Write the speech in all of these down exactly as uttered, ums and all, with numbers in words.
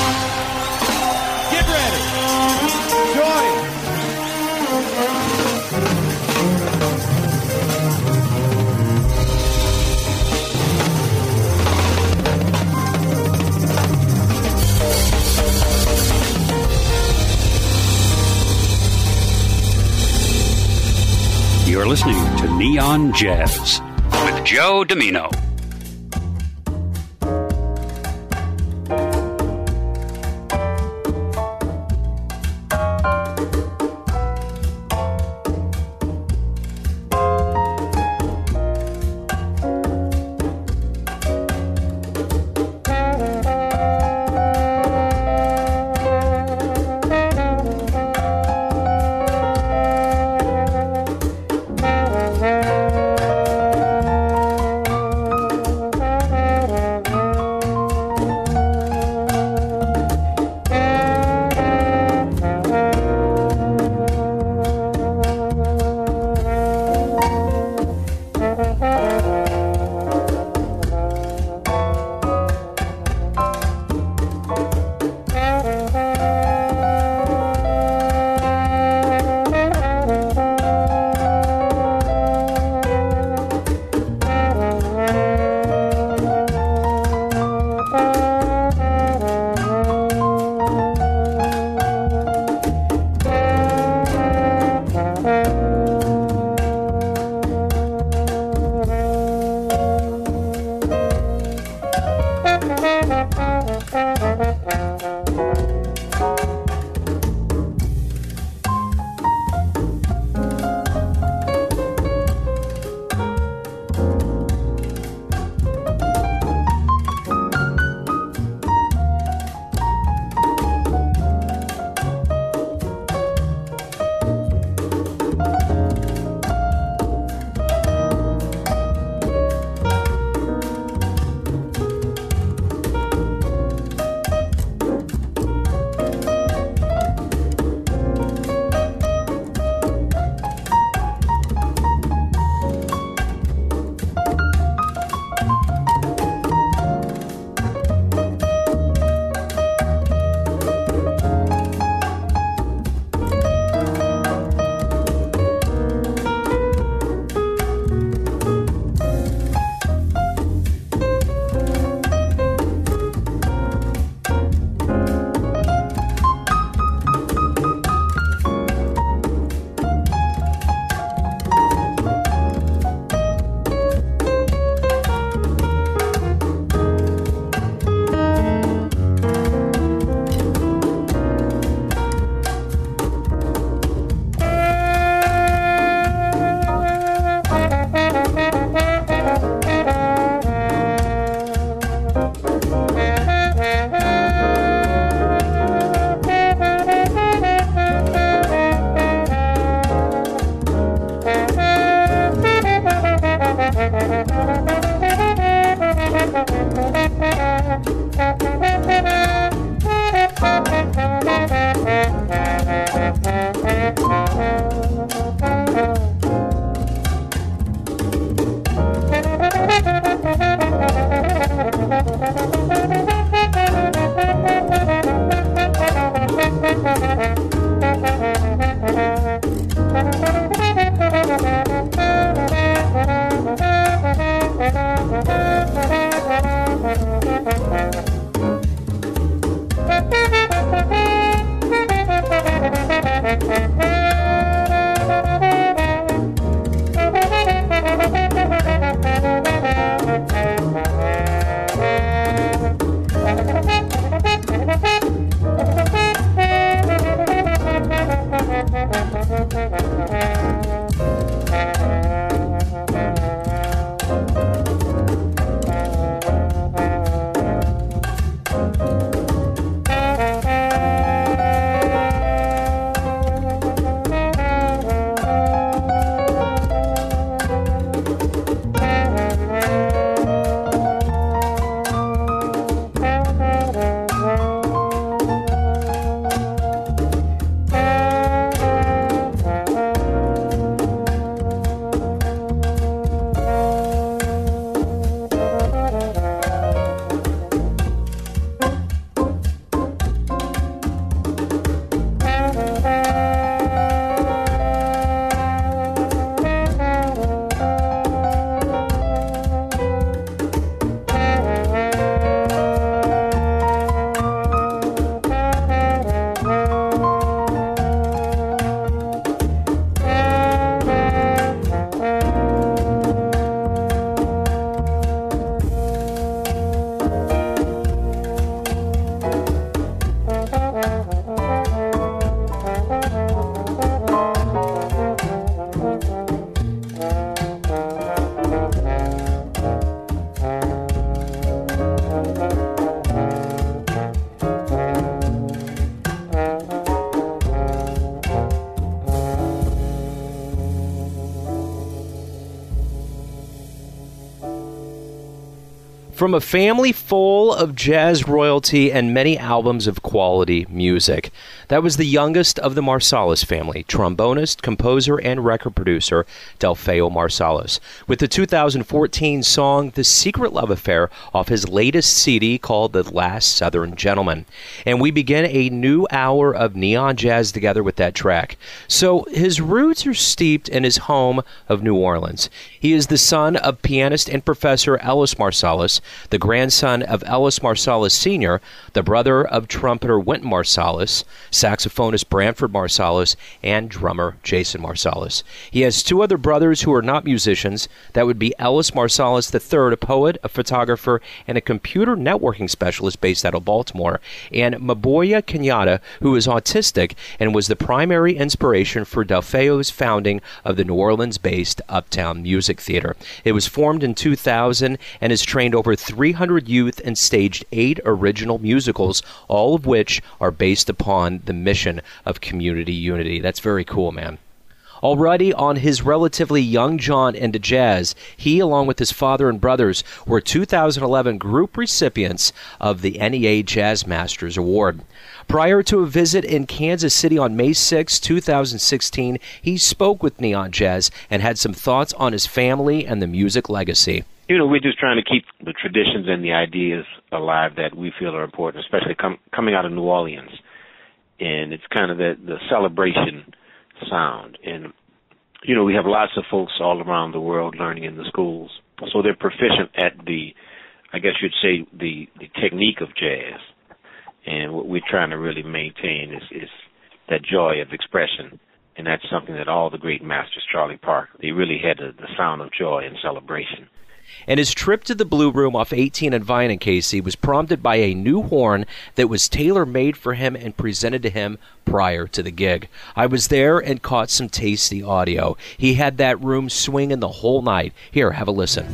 Get ready. Join. You're listening to Neon Jazz with Joe Domino. From a family full of jazz royalty and many albums of quality music. That was the youngest of the Marsalis family, trombonist, composer, and record producer Delfeayo Marsalis, with the two thousand fourteen song The Secret Love Affair off his latest C D called The Last Southern Gentleman. And we begin a new hour of neon jazz together with that track. So his roots are steeped in his home of New Orleans. He is the son of pianist and professor Ellis Marsalis, the grandson of Ellis Marsalis Senior, the brother of trumpeter Wynton Marsalis, saxophonist Branford Marsalis, and drummer Jason Marsalis. He has two other brothers who are not musicians. That would be Ellis Marsalis the third, a poet, a photographer, and a computer networking specialist based out of Baltimore, and Maboya Kenyatta, who is autistic and was the primary inspiration for Delfeayo's founding of the New Orleans-based Uptown Music Theater. It was formed in two thousand and has trained over three hundred youth and staged eight original musicals, all of which are based upon the mission of community unity. That's very cool, man. Already on his relatively young jaunt into jazz, he, along with his father and brothers, were two thousand eleven group recipients of the N E A Jazz Masters Award. Prior to a visit in Kansas City on May sixth, two thousand sixteen, he spoke with Neon Jazz and had some thoughts on his family and the music legacy. You know, we're just trying to keep the traditions and the ideas alive that we feel are important, especially com- coming out of New Orleans. And it's kind of the, the celebration sound. And, you know, we have lots of folks all around the world learning in the schools. So they're proficient at the, I guess you'd say, the, the technique of jazz. And what we're trying to really maintain is, is that joy of expression. And that's something that all the great masters, Charlie Parker, they really had the, the sound of joy and celebration. And his trip to the Blue Room off eighteen and Vine and Casey was prompted by a new horn that was tailor-made for him and presented to him prior to the gig. I was there and caught some tasty audio. He had that room swinging the whole night. Here, have a listen.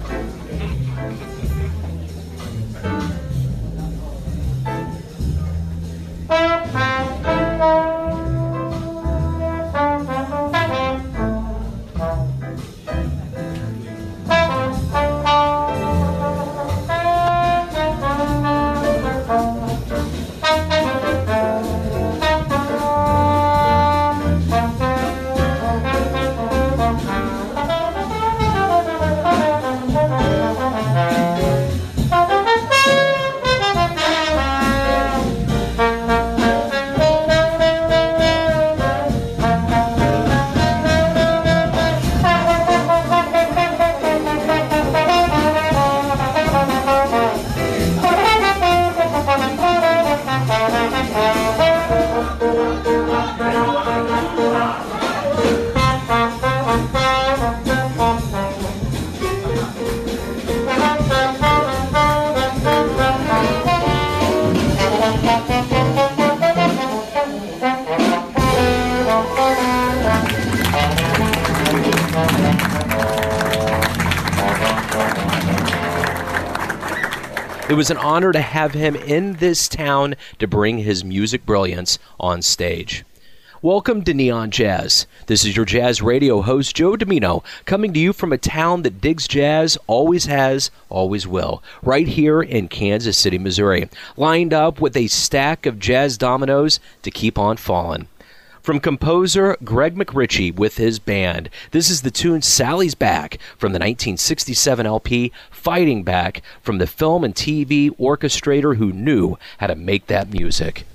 It was an honor to have him in this town to bring his music brilliance on stage. Welcome to Neon Jazz. This is your jazz radio host, Joe Domino, coming to you from a town that digs jazz, always has, always will, right here in Kansas City, Missouri, lined up with a stack of jazz dominoes to keep on falling. From composer Greg McRitchie with his band, this is the tune Sally's Back from the nineteen sixty-seven L P Fighting Back from the film and T V orchestrator who knew how to make that music.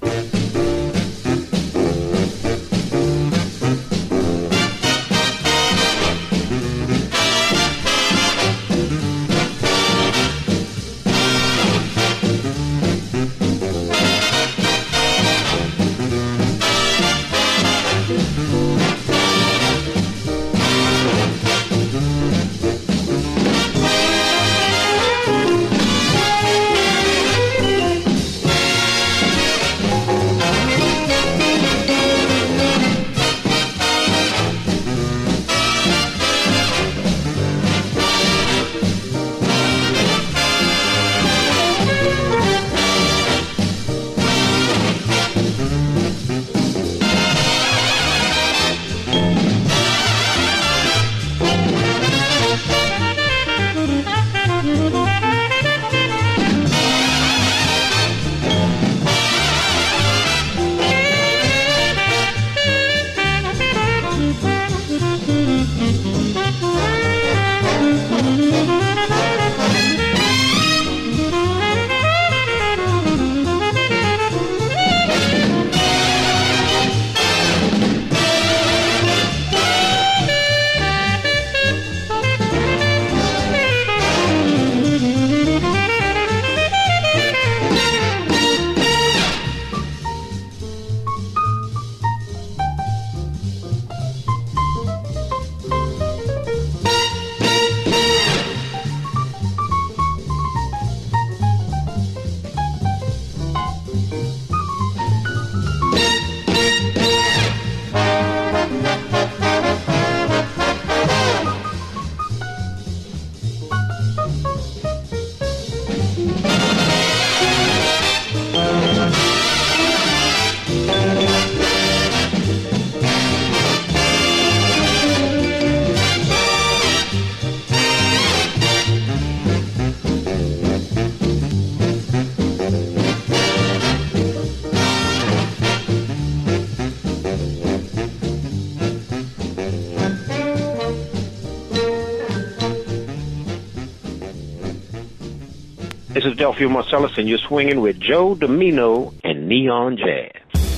This is Delphio Marcellus, and you're swinging with Joe Domino and Neon Jazz.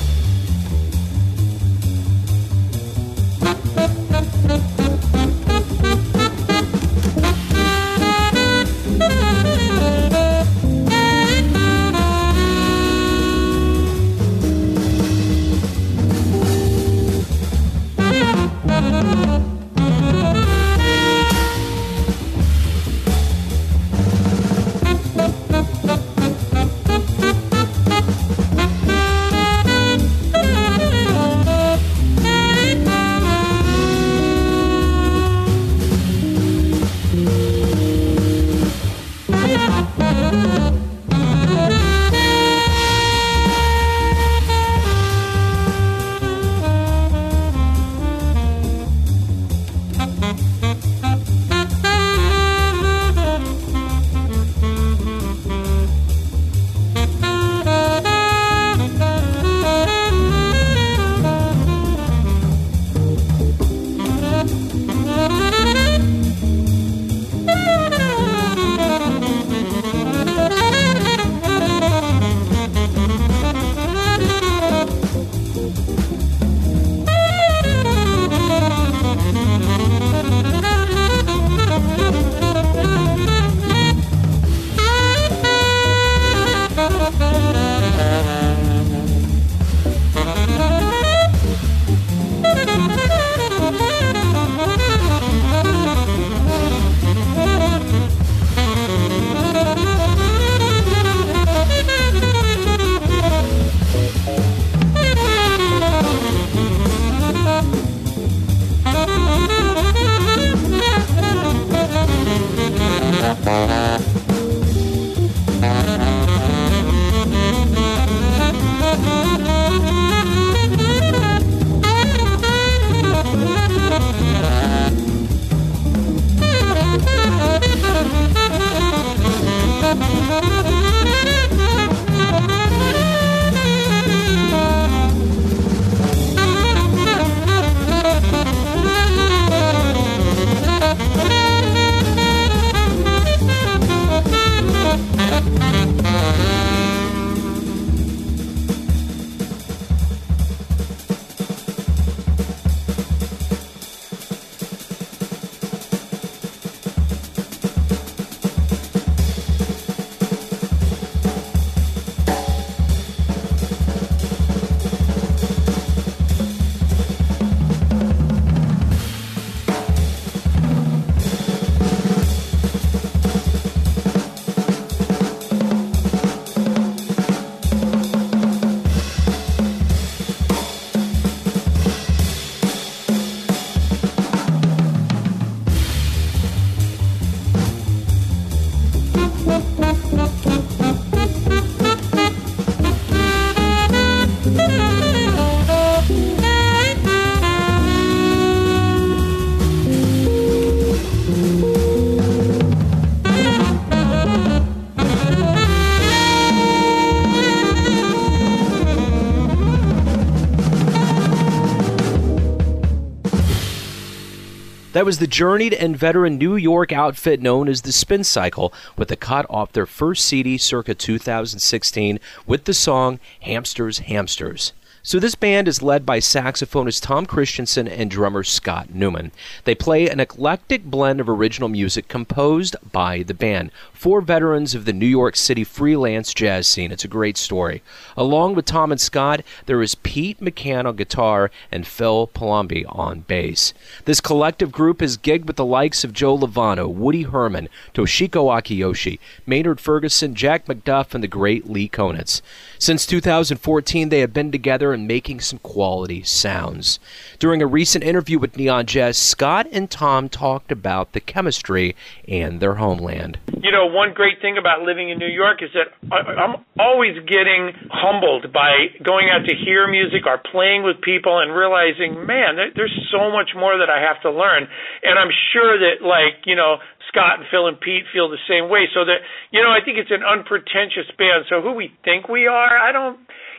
That was the journeyed and veteran New York outfit known as the Spin Cycle, with a cut off their first C D circa two thousand sixteen with the song Hamsters, Hamsters. So this band is led by saxophonist Tom Christensen and drummer Scott Newman. They play an eclectic blend of original music composed by the band. Four veterans of the New York City freelance jazz scene. It's a great story. Along with Tom and Scott, there is Pete McCann on guitar and Phil Palombi on bass. This collective group has gigged with the likes of Joe Lovano, Woody Herman, Toshiko Akiyoshi, Maynard Ferguson, Jack McDuff, and the great Lee Konitz. Since two thousand fourteen, they have been together and making some quality sounds. During a recent interview with Neon Jazz, Scott and Tom talked about the chemistry and their homeland. You know, one great thing about living in New York is that I'm always getting humbled by going out to hear music or playing with people and realizing, man, there's so much more that I have to learn. And I'm sure that, like, you know, Scott and Phil and Pete feel the same way. So that, you know, I think it's an unpretentious band. So who we think we are, I don't,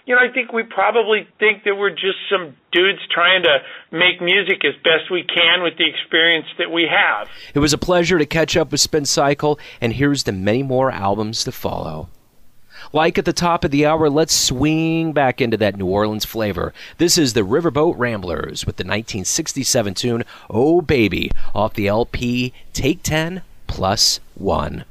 you know, I think we probably think that we're just some dudes trying to make music as best we can with the experience that we have. It was a pleasure to catch up with Spin Cycle, and here's the many more albums to follow. Like at the top of the hour, let's swing back into that New Orleans flavor. This is the Riverboat Ramblers with the nineteen sixty-seven tune, Oh Baby, off the L P Take ten Plus One.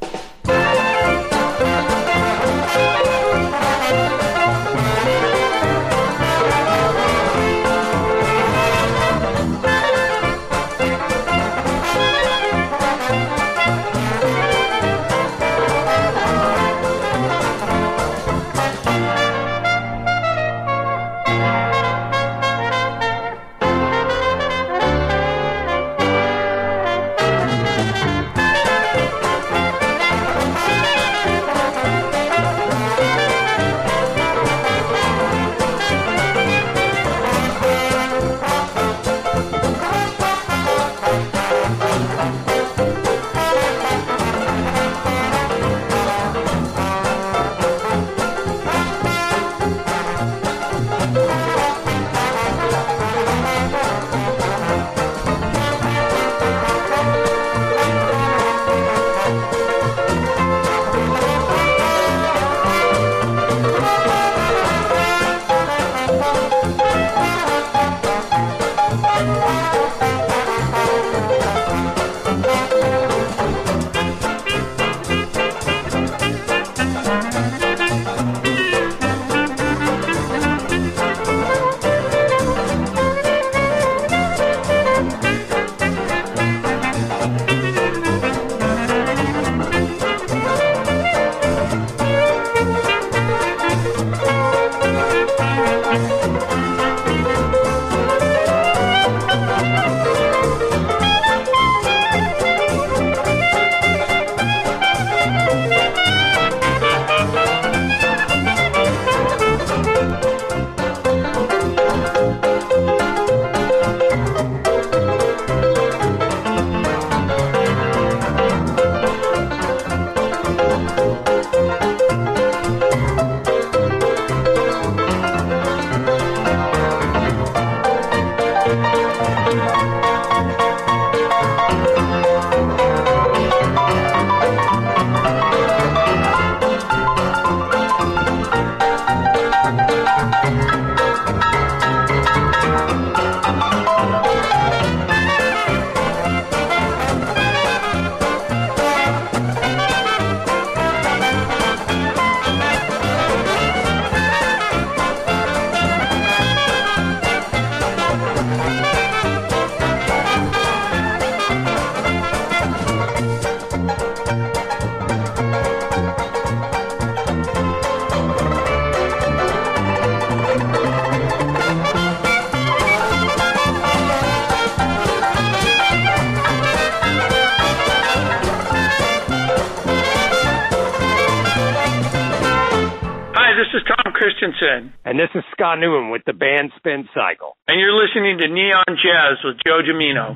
Christensen. And this is Scott Newman with the band Spin Cycle. And you're listening to Neon Jazz with Joe Gemino.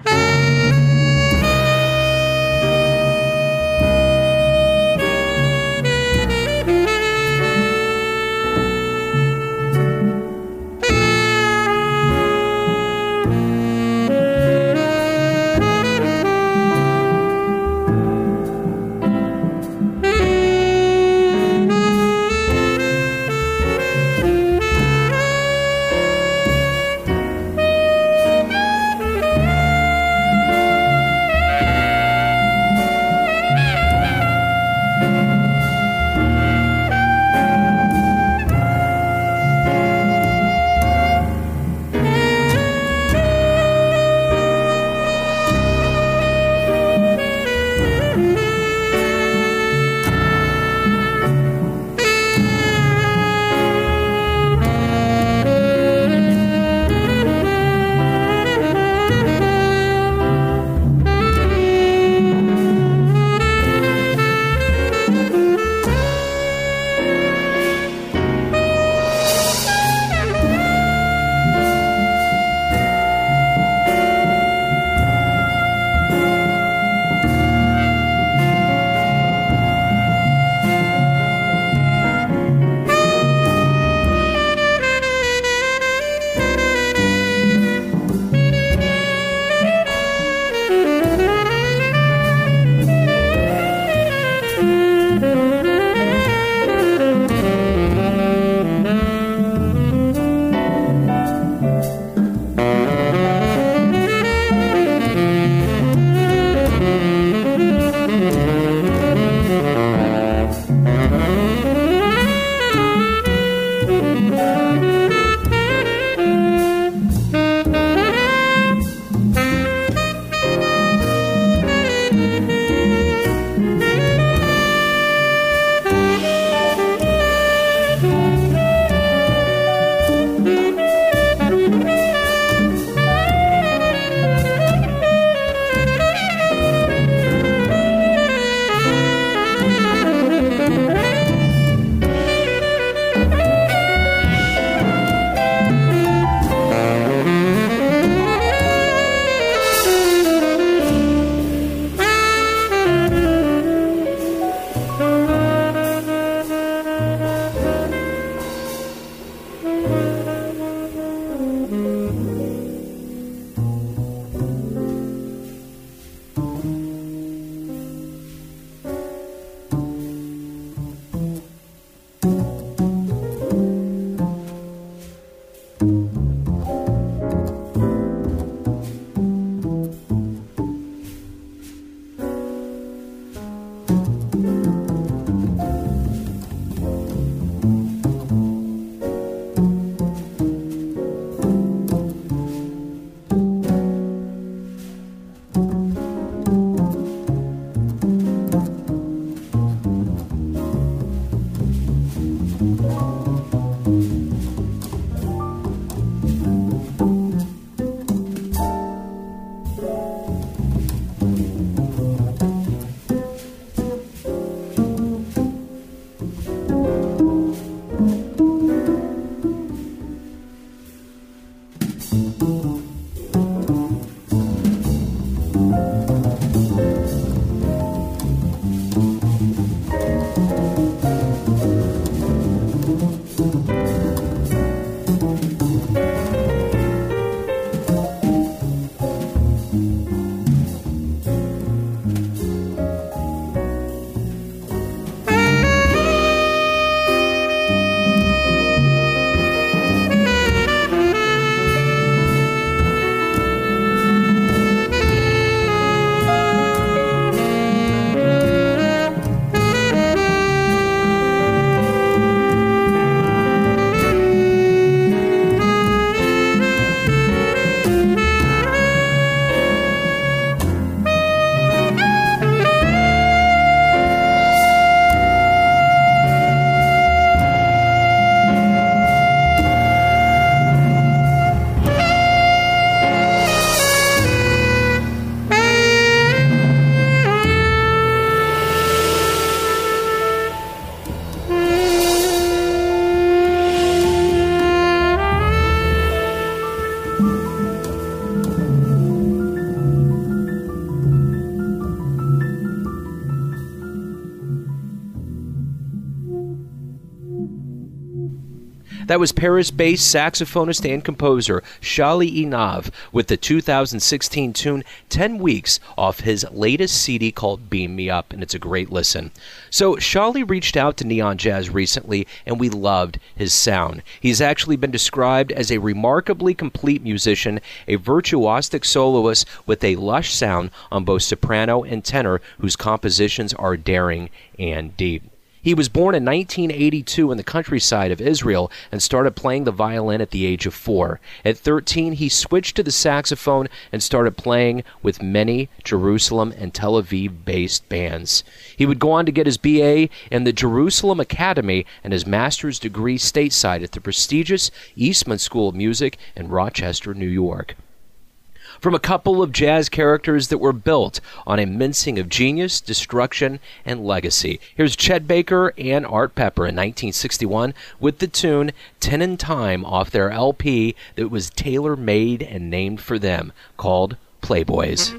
That was Paris-based saxophonist and composer Charlie Inav with the two thousand sixteen tune ten weeks off his latest C D called Beam Me Up, and it's a great listen. So Charlie reached out to Neon Jazz recently, and we loved his sound. He's actually been described as a remarkably complete musician, a virtuosic soloist with a lush sound on both soprano and tenor, whose compositions are daring and deep. He was born in nineteen eighty-two in the countryside of Israel and started playing the violin at the age of four. At thirteen, he switched to the saxophone and started playing with many Jerusalem and Tel Aviv-based bands. He would go on to get his B A in the Jerusalem Academy and his master's degree stateside at the prestigious Eastman School of Music in Rochester, New York. From a couple of jazz characters that were built on a mincing of genius, destruction, and legacy. Here's Chet Baker and Art Pepper in nineteen sixty-one with the tune Ten in Time off their L P that was tailor-made and named for them, called Playboys.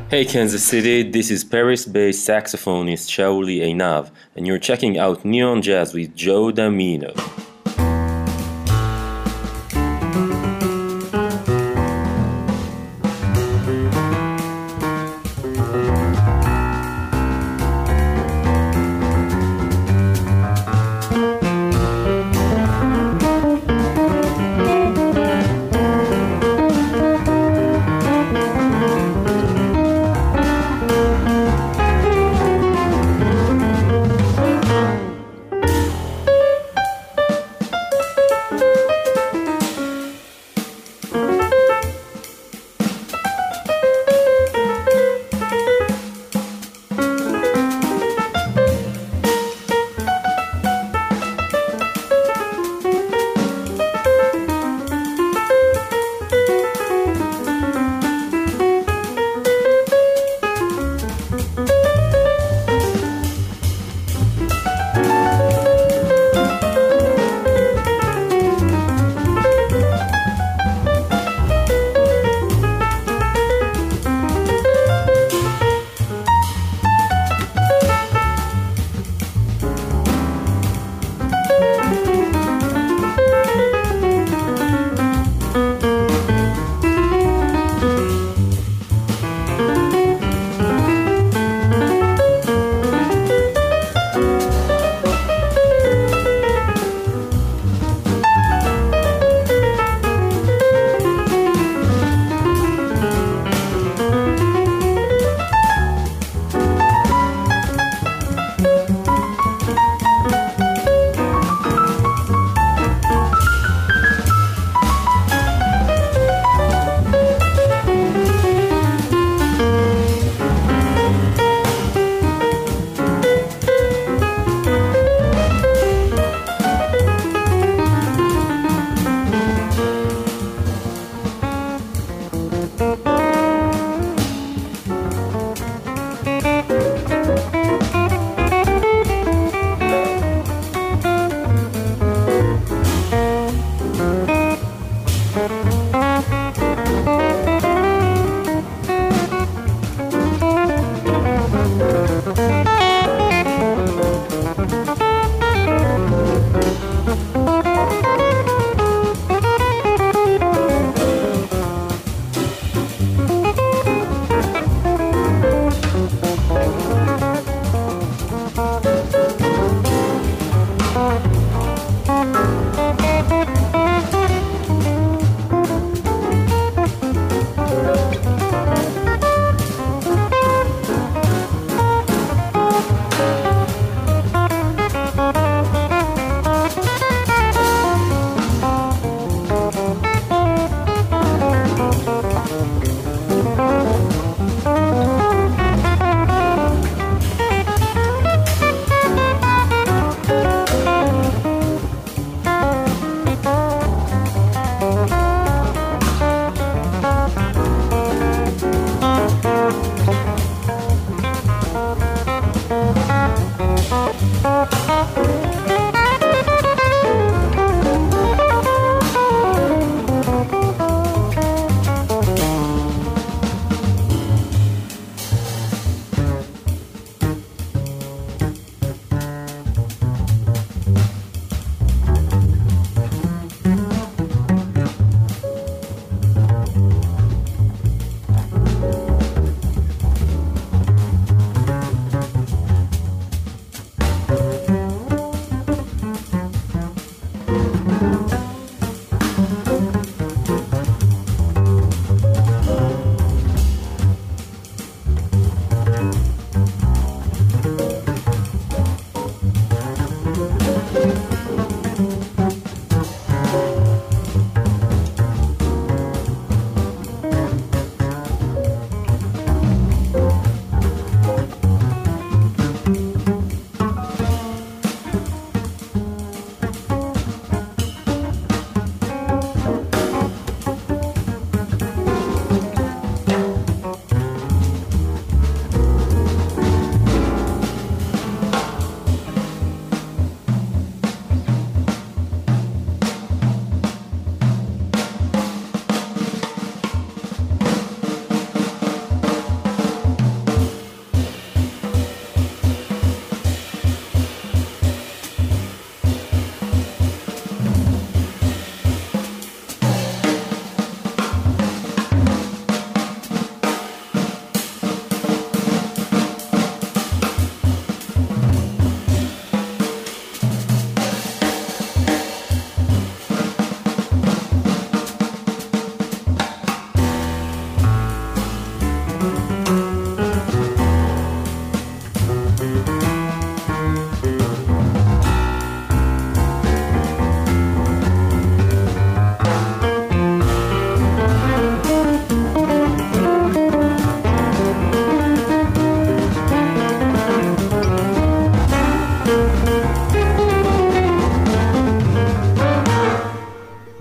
Hey Kansas City, this is Paris-based saxophonist Shauli Einav, and you're checking out Neon Jazz with Joe Damino.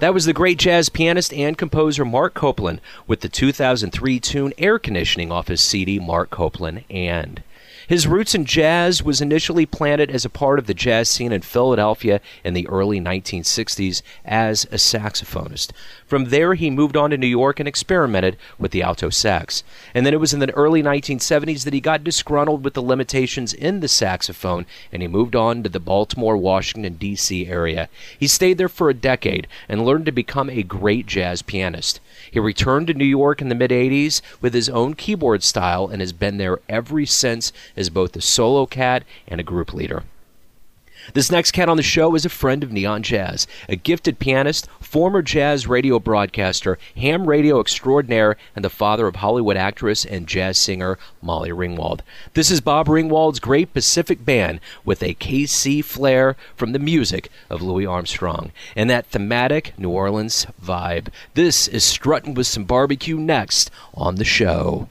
That was the great jazz pianist and composer Mark Copeland with the two thousand three tune Air Conditioning off his C D Mark Copeland And. His roots in jazz was initially planted as a part of the jazz scene in Philadelphia in the early nineteen sixties as a saxophonist. From there, he moved on to New York and experimented with the alto sax. And then it was in the early nineteen seventies that he got disgruntled with the limitations in the saxophone, and he moved on to the Baltimore, Washington, D C area. He stayed there for a decade and learned to become a great jazz pianist. He returned to New York in the mid-eighties with his own keyboard style and has been there ever since as both a solo cat and a group leader. This next cat on the show is a friend of Neon Jazz, a gifted pianist, former jazz radio broadcaster, ham radio extraordinaire, and the father of Hollywood actress and jazz singer Molly Ringwald. This is Bob Ringwald's Great Pacific Band with a K C flair from the music of Louis Armstrong and that thematic New Orleans vibe. This is Strutting with Some Barbecue next on the show.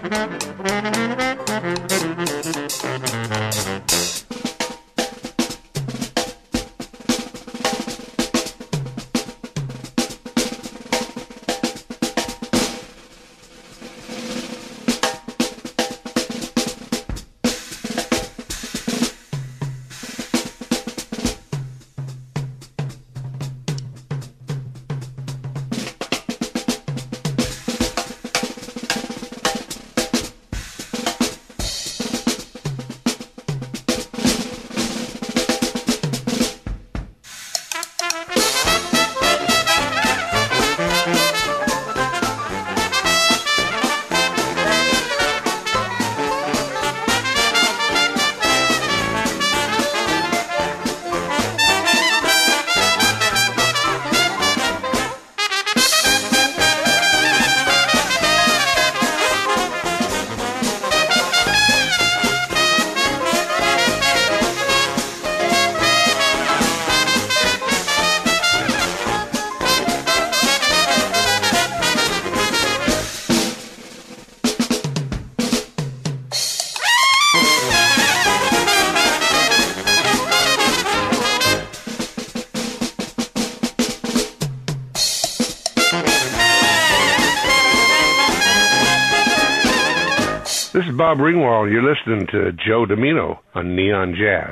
This is Bob Ringwald. You're listening to Joe Domino on Neon Jazz.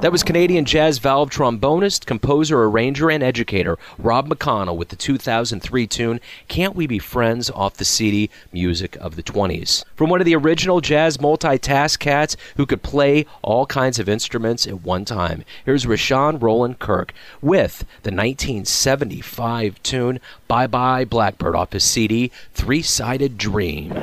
That was Canadian jazz valve trombonist, composer, arranger, and educator Rob McConnell with the two thousand three tune Can't We Be Friends off the C D Music of the twenties. From one of the original jazz multitask cats who could play all kinds of instruments at one time, here's Rashawn Roland Kirk with the nineteen seventy-five tune Bye Bye Blackbird off his C D Three-Sided Dream.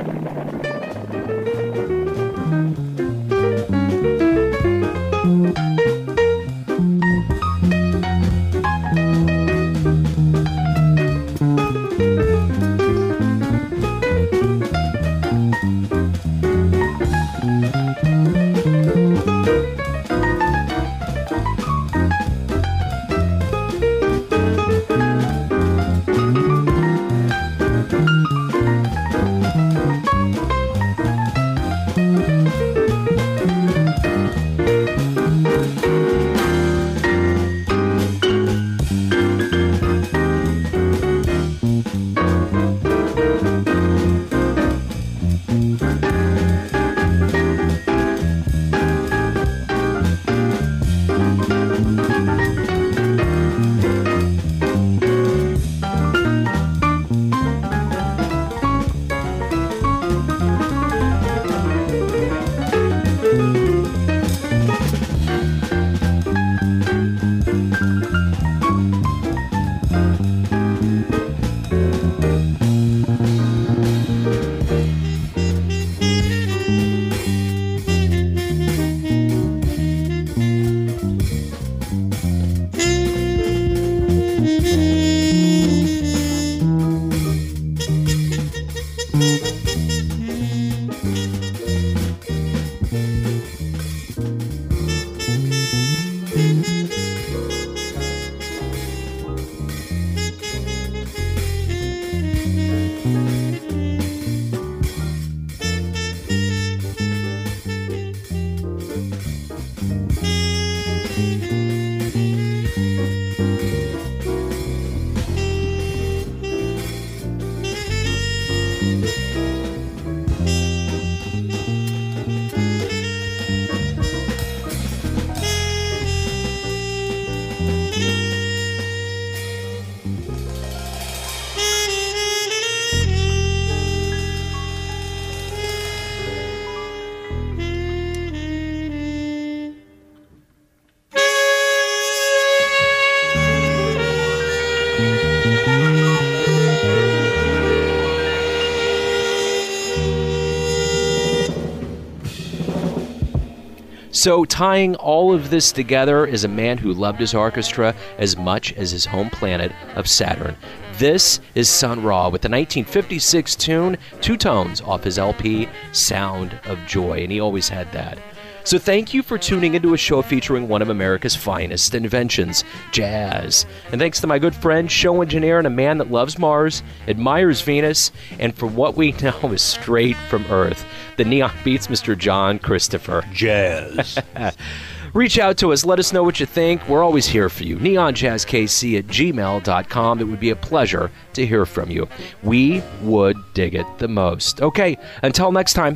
So tying all of this together is a man who loved his orchestra as much as his home planet of Saturn. This is Sun Ra with the nineteen fifty-six tune, Two Tones, off his L P, Sound of Joy, and he always had that. So thank you for tuning into a show featuring one of America's finest inventions, jazz. And thanks to my good friend, show engineer, and a man that loves Mars, admires Venus, and from what we know is straight from Earth, the Neon Beats, Mister John Christopher. Jazz. Reach out to us. Let us know what you think. We're always here for you. neon jazz k c at gmail dot com. It would be a pleasure to hear from you. We would dig it the most. Okay, until next time,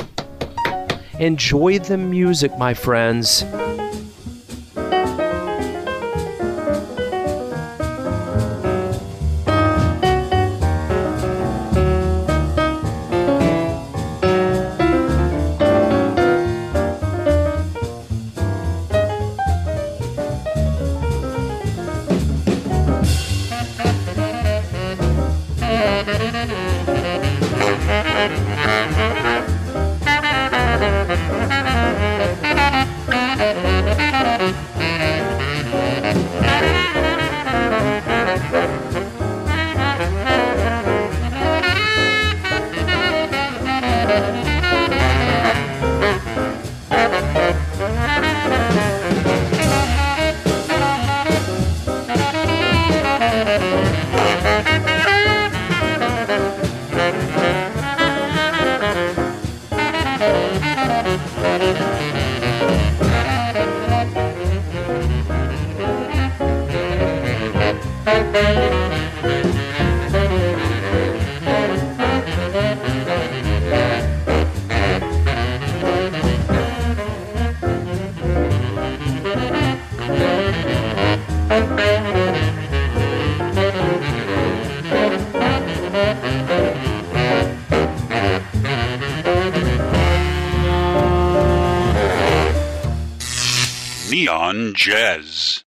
enjoy the music, my friends. Thank you. Neon Jazz.